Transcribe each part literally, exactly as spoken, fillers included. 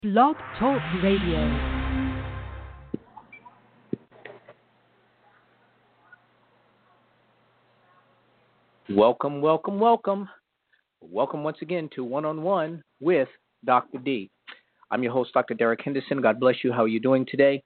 Blog Talk Radio. Welcome, welcome, welcome. Welcome once again to One-on-One with Doctor D. I'm your host, Doctor Derek Henderson. God bless you. How are you doing today?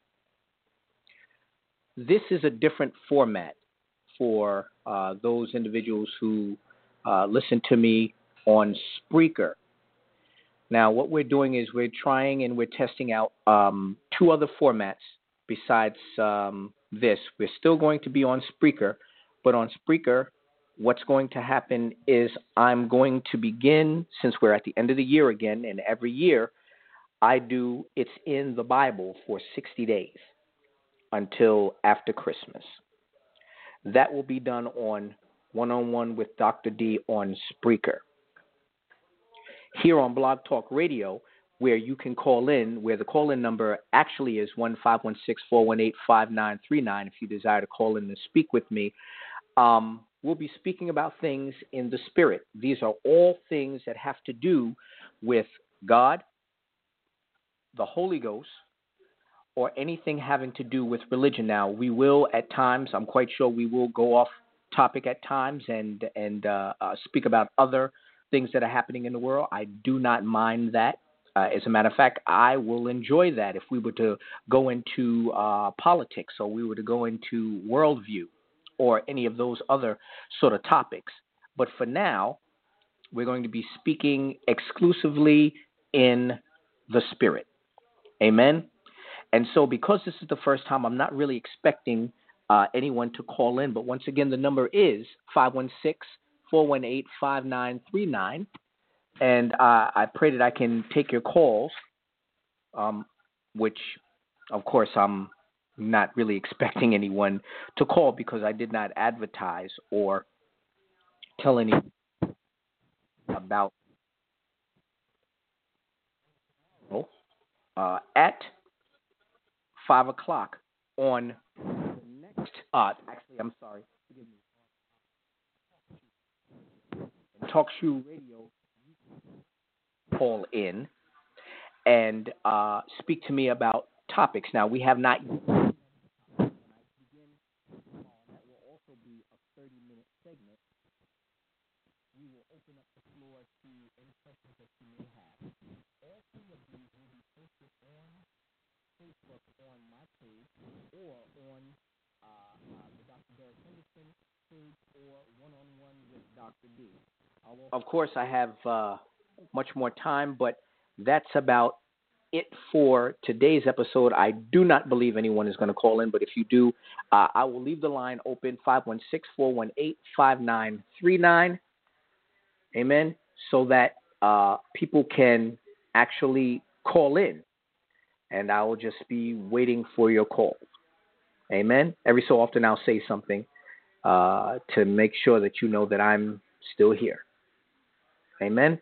This is a different format for uh, those individuals who uh, listen to me on Spreaker. Now, what we're doing is we're trying and we're testing out um, two other formats besides um, this. We're still going to be on Spreaker, but on Spreaker, what's going to happen is I'm going to begin, since we're at the end of the year again, and every year I do It's in the Bible for sixty days until after Christmas. That will be done on One-on-One with Doctor D on Spreaker. Here on Blog Talk Radio, where you can call in, where the call-in number actually is one five one six, four one eight, five nine three nine if you desire to call in and speak with me. Um, we'll be speaking about things in the Spirit. These are all things that have to do with God, the Holy Ghost, or anything having to do with religion. Now, we will at times, I'm quite sure we will go off topic at times and, and uh, uh, speak about other things that are happening in the world. I do not mind that. Uh, as a matter of fact, I will enjoy that if we were to go into uh, politics or we were to go into worldview or any of those other sort of topics. But for now, we're going to be speaking exclusively in the Spirit. Amen? And so because this is the first time, I'm not really expecting uh, anyone to call in. But once again, the number is five one six, four one eight, five nine three nine. And uh, I pray that I can take your calls, um, which, of course, I'm not really expecting anyone to call because I did not advertise or tell anyone about uh, at five o'clock on the next, uh, actually, I'm sorry, forgive me, Talk Shoe Radio, call in and uh, speak to me about topics. Now, we have not yet. That will also be a thirty-minute segment. We will open up the floor to any questions that you may have. All three of these will be posted on Facebook on my page or on uh, uh, the Doctor Derek Henderson page or One-on-One with Doctor D. Of course, I have uh, much more time, but that's about it for today's episode. I do not believe anyone is going to call in, but if you do, uh, I will leave the line open, five one six, four one eight, five nine three nine. Amen. So that uh, people can actually call in, and I will just be waiting for your calls. Amen. Every so often I'll say something uh, to make sure that you know that I'm still here. Amen.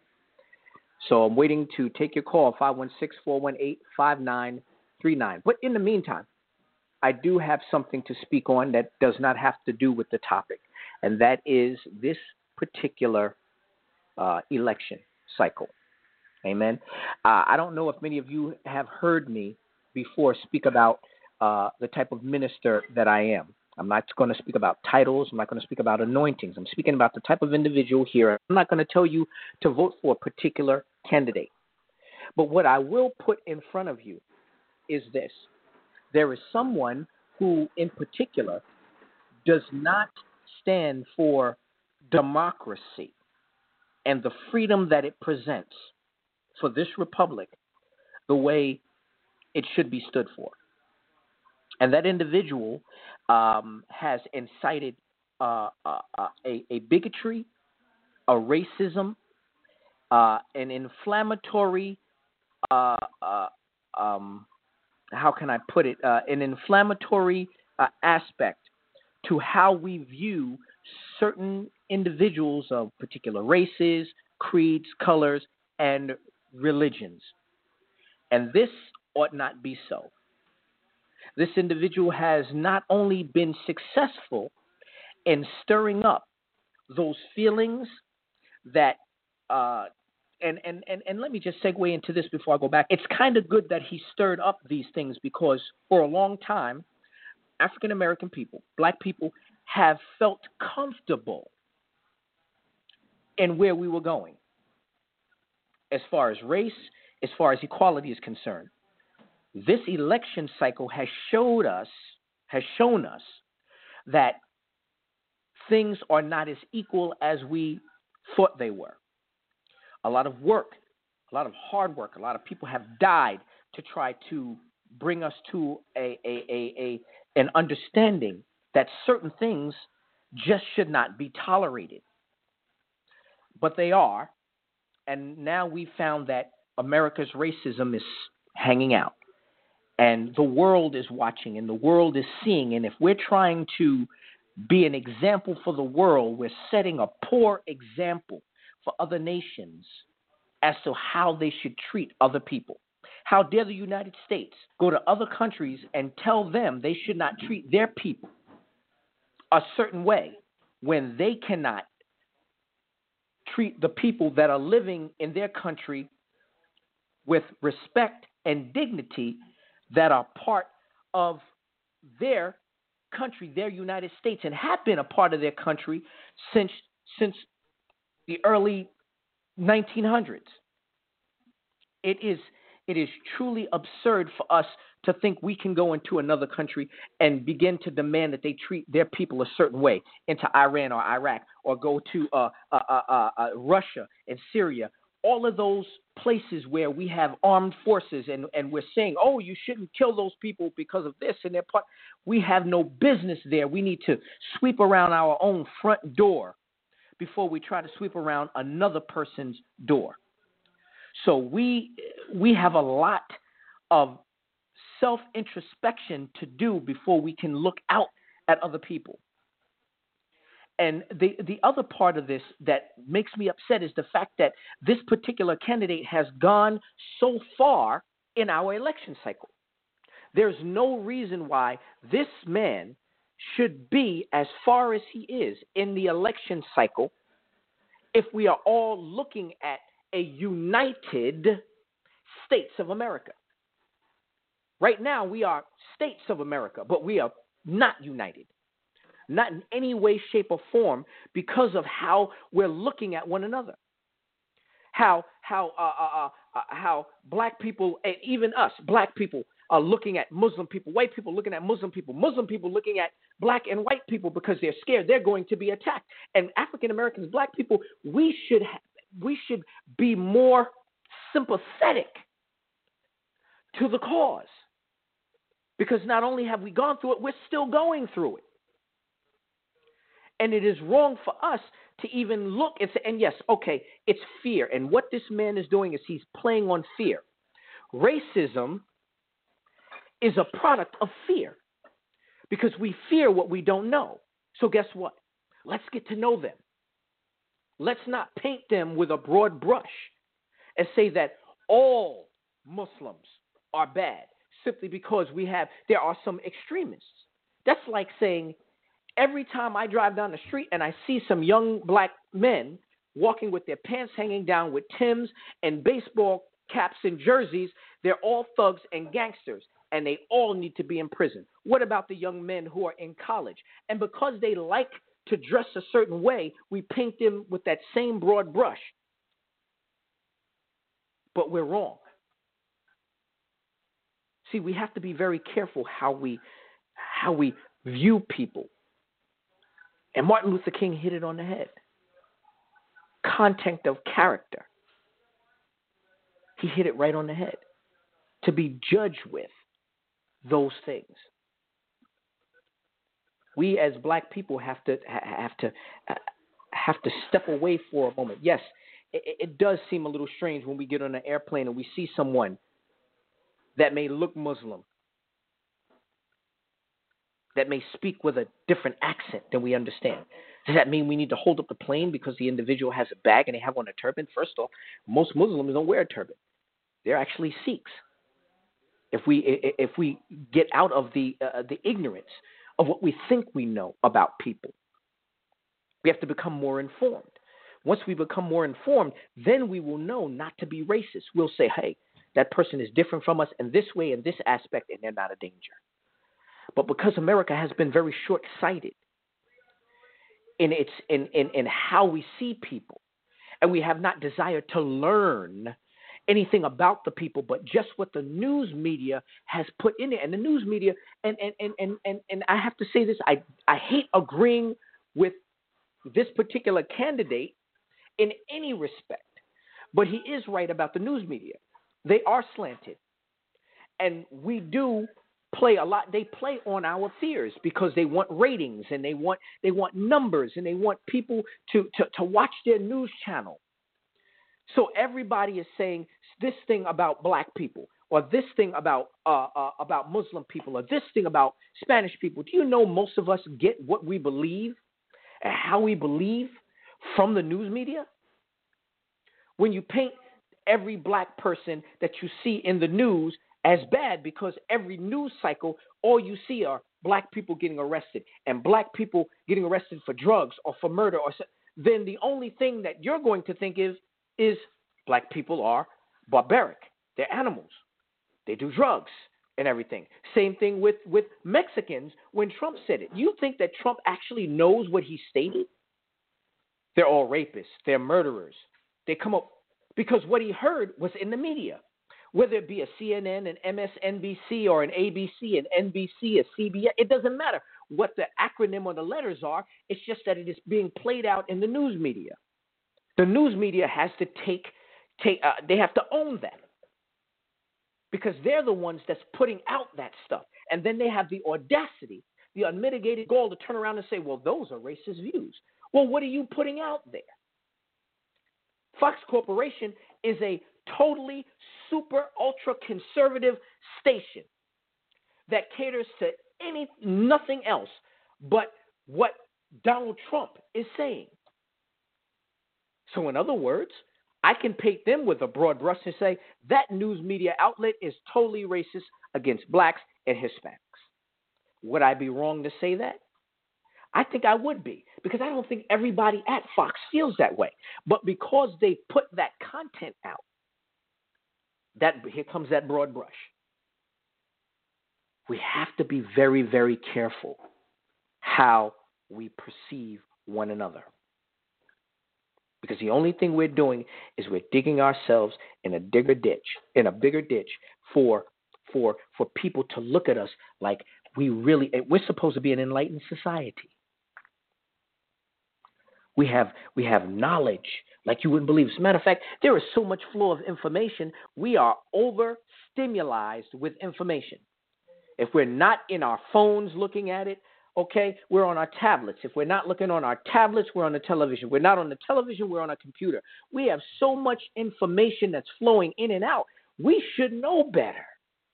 So I'm waiting to take your call, five one six, four one eight, five nine three nine. But in the meantime, I do have something to speak on that does not have to do with the topic, and that is this particular uh, election cycle. Amen. Uh, I don't know if many of you have heard me before speak about uh, the type of minister that I am. I'm not going to speak about titles. I'm not going to speak about anointings. I'm speaking about the type of individual here. I'm not going to tell you to vote for a particular candidate. But what I will put in front of you is this. There is someone who, in particular, does not stand for democracy and the freedom that it presents for this republic the way it should be stood for. And that individual um, has incited uh, uh, uh, a, a bigotry, a racism, uh, an inflammatory, uh, uh, um, how can I put it, uh, an inflammatory uh, aspect to how we view certain individuals of particular races, creeds, colors, and religions. And this ought not be so. This individual has not only been successful in stirring up those feelings that uh, and, and, and, and let me just segue into this before I go back. It's kind of good that he stirred up these things because for a long time, African American people, black people, have felt comfortable in where we were going as far as race, as far as equality is concerned. This election cycle has showed us, has shown us that things are not as equal as we thought they were. A lot of work, a lot of hard work, a lot of people have died to try to bring us to a, a, a, a an understanding that certain things just should not be tolerated. But they are, and now we've found that America's racism is hanging out. And the world is watching, and the world is seeing, and if we're trying to be an example for the world, we're setting a poor example for other nations as to how they should treat other people. How dare the United States go to other countries and tell them they should not treat their people a certain way when they cannot treat the people that are living in their country with respect and dignity that are part of their country, their United States, and have been a part of their country since since the early nineteen hundreds. It is it is truly absurd for us to think we can go into another country and begin to demand that they treat their people a certain way, into Iran or Iraq, or go to uh, uh, uh, uh, uh, Russia and Syria, all of those places where we have armed forces and, and we're saying, oh, you shouldn't kill those people because of this and their part. We have no business there. We need to sweep around our own front door before we try to sweep around another person's door. So we we have a lot of self-introspection to do before we can look out at other people. And the, the other part of this that makes me upset is the fact that this particular candidate has gone so far in our election cycle. There's no reason why this man should be as far as he is in the election cycle if we are all looking at a united States of America. Right now, we are states of America, but we are not united. Not in any way, shape, or form because of how we're looking at one another. How how uh, uh, uh, how black people, and even us, black people, are looking at Muslim people, white people looking at Muslim people, Muslim people looking at black and white people because they're scared they're going to be attacked. And African Americans, black people, we should ha- we should be more sympathetic to the cause, because not only have we gone through it, we're still going through it. And it is wrong for us to even look and say, and yes, okay, it's fear. And what this man is doing is he's playing on fear. Racism is a product of fear because we fear what we don't know. So guess what? Let's get to know them. Let's not paint them with a broad brush and say that all Muslims are bad simply because we have, there are some extremists. That's like saying, every time I drive down the street and I see some young black men walking with their pants hanging down with Timbs and baseball caps and jerseys, they're all thugs and gangsters, and they all need to be in prison. What about the young men who are in college? And because they like to dress a certain way, we paint them with that same broad brush. But we're wrong. See, we have to be very careful how we how we view people. And Martin Luther King hit it on the head. Content of character. He hit it right on the head. To be judged with those things. We as black people have to have to have to step away for a moment. Yes, it, it does seem a little strange when we get on an airplane and we see someone that may look Muslim, that may speak with a different accent than we understand. Does that mean we need to hold up the plane because the individual has a bag and they have on a turban? First off, most Muslims don't wear a turban. They're actually Sikhs. If we if we get out of the uh, the ignorance of what we think we know about people, we have to become more informed. Once we become more informed, then we will know not to be racist. We'll say, hey, that person is different from us in this way, in this aspect, and they're not a danger. But because America has been very short-sighted in its in, in, in how we see people, and we have not desired to learn anything about the people, but just what the news media has put in it. And the news media, and and, and, and, and, and I have to say this, I, I hate agreeing with this particular candidate in any respect, but he is right about the news media. They are slanted, and we do play a lot. They play on our fears because they want ratings, and they want they want numbers, and they want people to, to, to watch their news channel. So everybody is saying this thing about black people, or this thing about uh, uh, about Muslim people, or this thing about Spanish people. Do you know most of us get what we believe and how we believe from the news media? When you paint every black person that you see in the news as bad, because every news cycle, all you see are black people getting arrested and black people getting arrested for drugs or for murder, or so, then the only thing that you're going to think is, is black people are barbaric. They're animals. They do drugs and everything. Same thing with, with Mexicans when Trump said it. You think that Trump actually knows what he stated? They're all rapists. They're murderers. They come up because what he heard was in the media, whether it be a C N N, an M S N B C, or an A B C, an N B C, a C B S. It doesn't matter what the acronym or the letters are. It's just that it is being played out in the news media. The news media has to take, take uh, they have to own that because they're the ones that's putting out that stuff. And then they have the audacity, the unmitigated gall to turn around and say, well, those are racist views. Well, what are you putting out there? Fox Corporation is a totally super ultra conservative station that caters to any nothing else but what Donald Trump is saying. So in other words, I can paint them with a broad brush and say that news media outlet is totally racist against blacks and Hispanics. Would I be wrong to say that? I think I would be, because I don't think everybody at Fox feels that way. But because they put that content out, that here comes that broad brush. We have to be very, very careful how we perceive one another. Because the only thing we're doing is we're digging ourselves in a bigger ditch, in a bigger ditch for for for people to look at us like we really, we're supposed to be an enlightened society. We have we have knowledge like you wouldn't believe. As a matter of fact, there is so much flow of information. We are overstimulated with information. If we're not in our phones looking at it, okay, we're on our tablets. If we're not looking on our tablets, we're on the television. We're not on the television, we're on a computer. We have so much information that's flowing in and out. We should know better.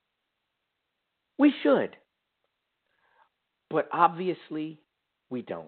We should. But obviously, we don't.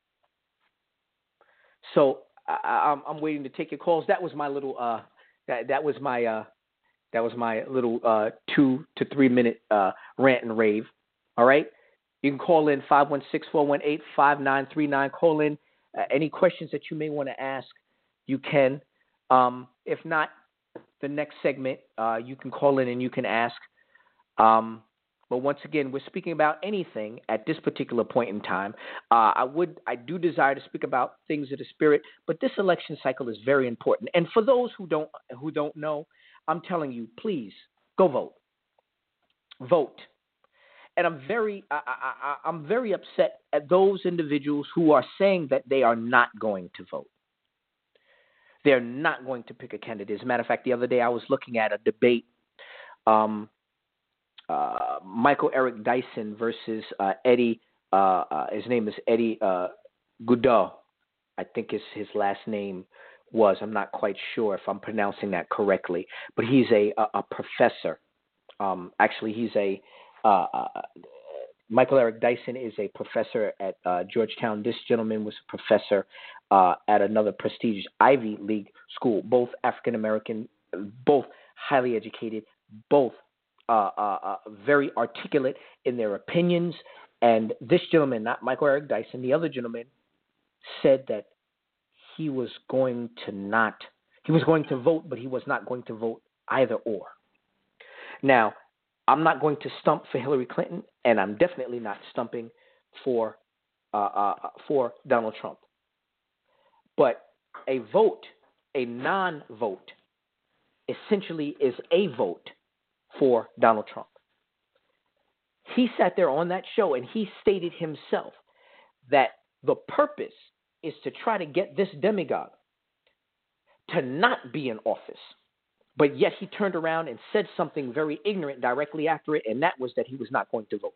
So I, I'm, I'm waiting to take your calls. That was my little. Uh, that that was my. Uh, that was my little uh, two to three minute uh, rant and rave. All right. You can call in five one six, four one eight, five nine three nine. Call in uh, any questions that you may want to ask. You can. Um, if not, the next segment uh, you can call in and you can ask. Um, But once again, we're speaking about anything at this particular point in time. Uh, I would, I do desire to speak about things of the spirit, but this election cycle is very important. And for those who don't, who don't know, I'm telling you, please go vote. Vote. And I'm very, I, I, I'm very upset at those individuals who are saying that they are not going to vote. They're not going to pick a candidate. As a matter of fact, the other day I was looking at a debate. Um, Uh, Michael Eric Dyson versus uh, Eddie. Uh, uh, his name is Eddie uh, Goudreau, I think is his last name was. I'm not quite sure if I'm pronouncing that correctly, but he's a a, a professor. Um, actually, he's a uh, uh, Michael Eric Dyson is a professor at uh, Georgetown. This gentleman was a professor uh, at another prestigious Ivy League school. Both African American, both highly educated, both. Uh, uh, uh, very articulate in their opinions. And this gentleman, not Michael Eric Dyson, the other gentleman, said that he was going to not, he was going to vote, but he was not going to vote either or. Now, I'm not going to stump for Hillary Clinton, and I'm definitely not stumping for uh, uh, for Donald Trump. But a vote, a non-vote, essentially is a vote for Donald Trump. He sat there on that show and he stated himself that the purpose is to try to get this demagogue to not be in office. But yet he turned around and said something very ignorant directly after it, and that was that he was not going to vote.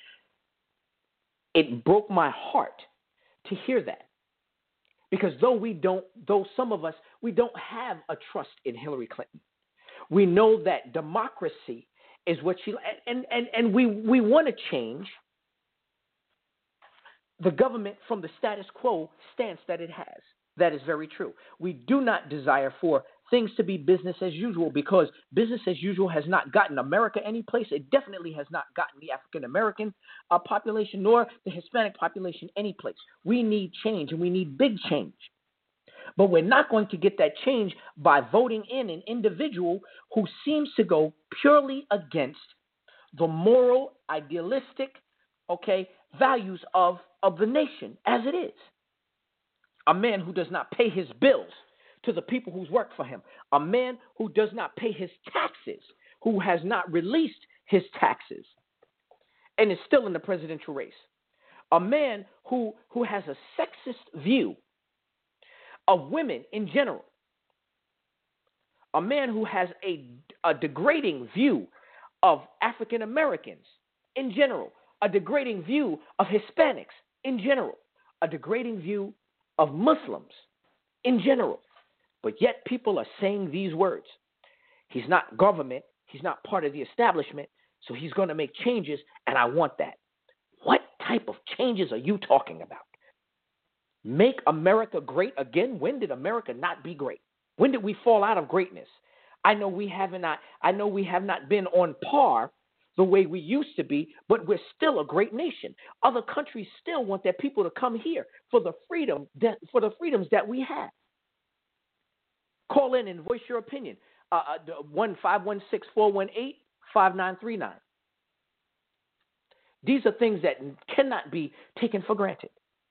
It broke my heart to hear that. Because though we don't, though some of us, we don't have a trust in Hillary Clinton. We know that democracy is what she, and, and, and we, we want to change the government from the status quo stance that it has. That is very true. We do not desire for things to be business as usual, because business as usual has not gotten America any place. It definitely has not gotten the African American uh, population nor the Hispanic population any place. We need change, and we need big change. But we're not going to get that change by voting in an individual who seems to go purely against the moral, idealistic, okay, values of, of the nation as it is. A man who does not pay his bills to the people who's worked for him. A man who does not pay his taxes, who has not released his taxes, and is still in the presidential race. A man who, who has a sexist view of women in general. A man who has a, a degrading view of African Americans in general. A degrading view of Hispanics in general. A degrading view of Muslims in general. But yet people are saying these words. He's not government. He's not part of the establishment. So he's going to make changes, and I want that. What type of changes are you talking about? Make America great again? When did America not be great? When did we fall out of greatness? I know we have not, I know we have not been on par the way we used to be, but we're still a great nation. Other countries still want their people to come here for the freedom that, for the freedoms that we have. Call in and voice your opinion. Uh, one five one six, four one eight, five nine three nine. These are things that cannot be taken for granted.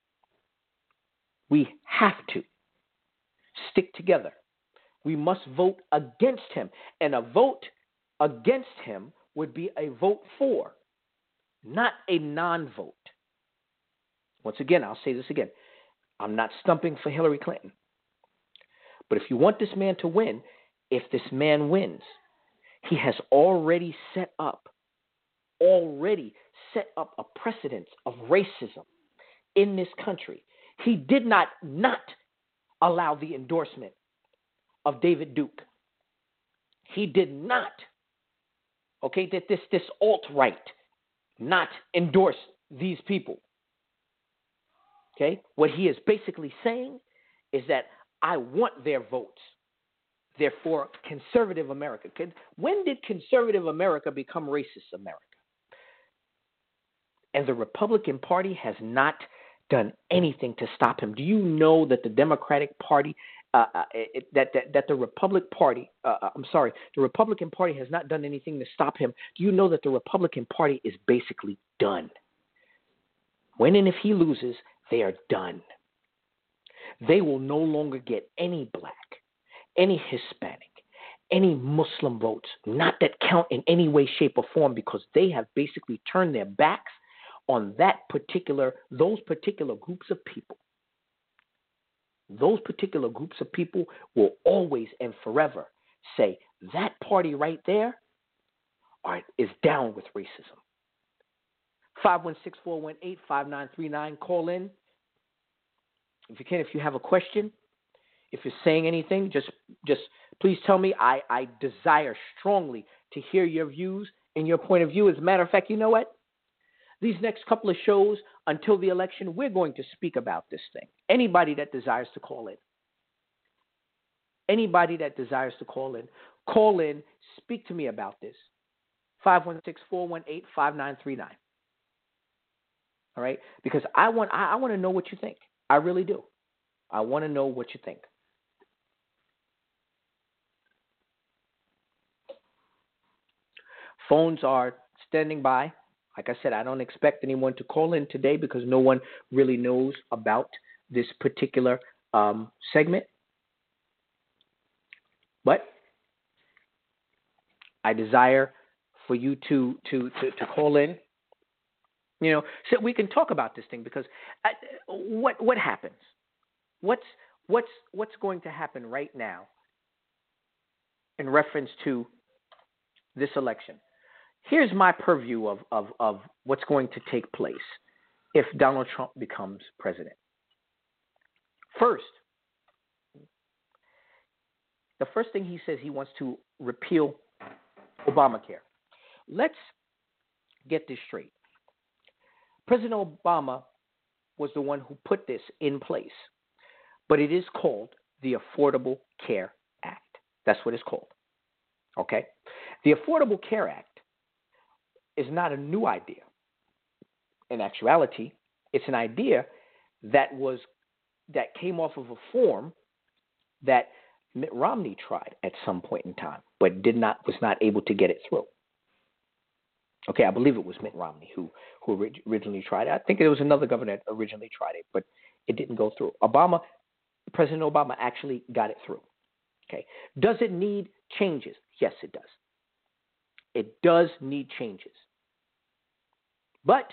We have to stick together. We must vote against him. And a vote against him would be a vote for, not a non-vote. Once again, I'll say this again. I'm not stumping for Hillary Clinton. But if you want this man to win, if this man wins, he has already set up, already set up a precedent of racism in this country. He did not not allow the endorsement of David Duke. He did not, okay, that this, this alt-right not endorse these people. Okay? What he is basically saying is that I want their votes. Therefore, conservative America. When did conservative America become racist America? And the Republican Party has not done anything to stop him. Do you know that the Democratic Party, uh, uh, it, that, that that the Republic Party, uh, I'm sorry, the Republican Party has not done anything to stop him? Do you know that the Republican Party is basically done? When and if he loses, they are done. They will no longer get any black, any Hispanic, any Muslim votes, not that count in any way, shape, or form, because they have basically turned their backs on that particular, those particular groups of people. Those particular groups of people will always and forever say, that party right there are, is down with racism. five one six, four one eight, five nine three nine, call in. If you can, if you have a question, if you're saying anything, just just please tell me. I, I desire strongly to hear your views and your point of view. As a matter of fact, you know what? These next couple of shows until the election, we're going to speak about this thing. Anybody that desires to call in. Anybody that desires to call in. Call in, speak to me about this. five one six, four one eight, five nine three nine. All right? Because I want I, I want to know what you think. I really do. I want to know what you think. Phones are standing by. Like I said, I don't expect anyone to call in today because no one really knows about this particular um, segment. But I desire for you to, to, to, to call in, you know, so we can talk about this thing because I, what what happens? What's what's what's going to happen right now in reference to this election? Here's my purview of, of, of what's going to take place if Donald Trump becomes president. First, the first thing he says, he wants to repeal Obamacare. Let's get this straight. President Obama was the one who put this in place, but it is called the Affordable Care Act. That's what it's called. Okay? The Affordable Care Act is not a new idea. In actuality, it's an idea that was that came off of a form that Mitt Romney tried at some point in time, but did not was not able to get it through. Okay, I believe it was Mitt Romney who who originally tried it. I think it was another governor that originally tried it, but it didn't go through. Obama, President Obama actually got it through. Okay, does it need changes? Yes, it does. It does need changes. But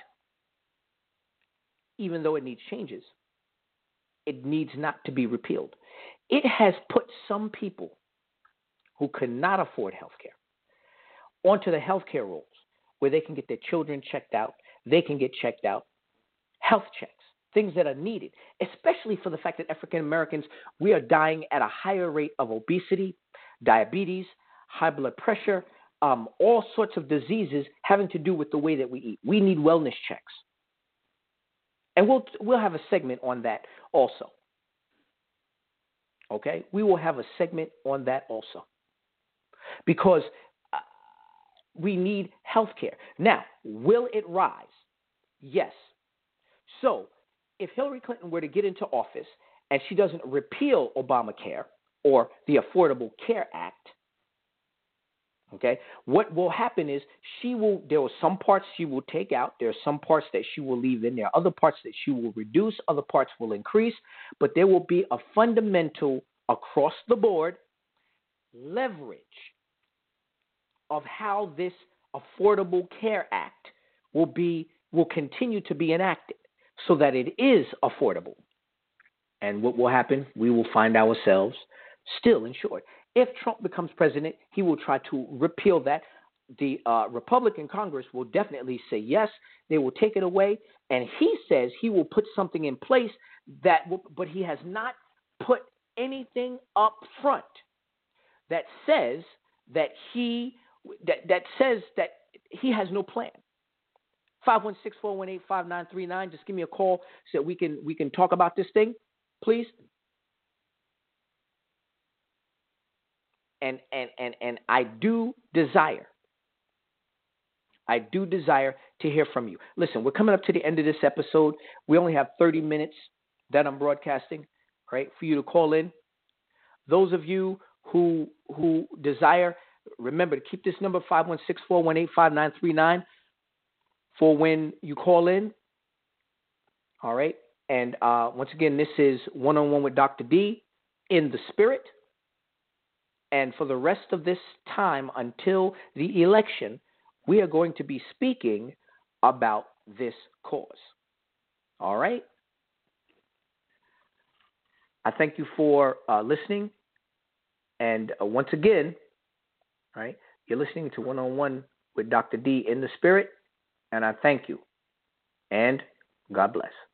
even though it needs changes, it needs not to be repealed. It has put some people who could not afford health care onto the health care rolls where they can get their children checked out, they can get checked out, health checks, things that are needed, especially for the fact that African Americans, we are dying at a higher rate of obesity, diabetes, high blood pressure, um, all sorts of diseases having to do with the way that we eat. We need wellness checks. And we'll we'll have a segment on that also. Okay? We will have a segment on that also. Because uh, we need health care. Now, will it rise? Yes. So, if Hillary Clinton were to get into office and she doesn't repeal Obamacare or the Affordable Care Act, okay, what will happen is she will, there are some parts she will take out, there are some parts that she will leave in, there are other parts that she will reduce, other parts will increase, but there will be a fundamental, across the board, leverage of how this Affordable Care Act will be, will continue to be enacted so that it is affordable. And what will happen? We will find ourselves still insured. If Trump becomes president, he will try to repeal that. The uh, Republican Congress will definitely say yes. They will take it away. And he says he will put something in place that will, but he has not put anything up front that says that he, that, that says that he has no plan. five one six, four one eight, five nine three nine. Just give me a call so that we can, we can talk about this thing, please. And, and, and, and I do desire, I do desire to hear from you. Listen, we're coming up to the end of this episode. We only have thirty minutes that I'm broadcasting, right, for you to call in. Those of you who who desire, remember to keep this number five one six, four one eight, five nine three nine for when you call in. All right. And uh, once again, this is One-on-One with Doctor D in the Spirit. And for the rest of this time until the election, we are going to be speaking about this cause. All right? I thank you for uh, listening. And uh, once again, all right, you're listening to One-on-One with Doctor D in the Spirit. And I thank you. And God bless.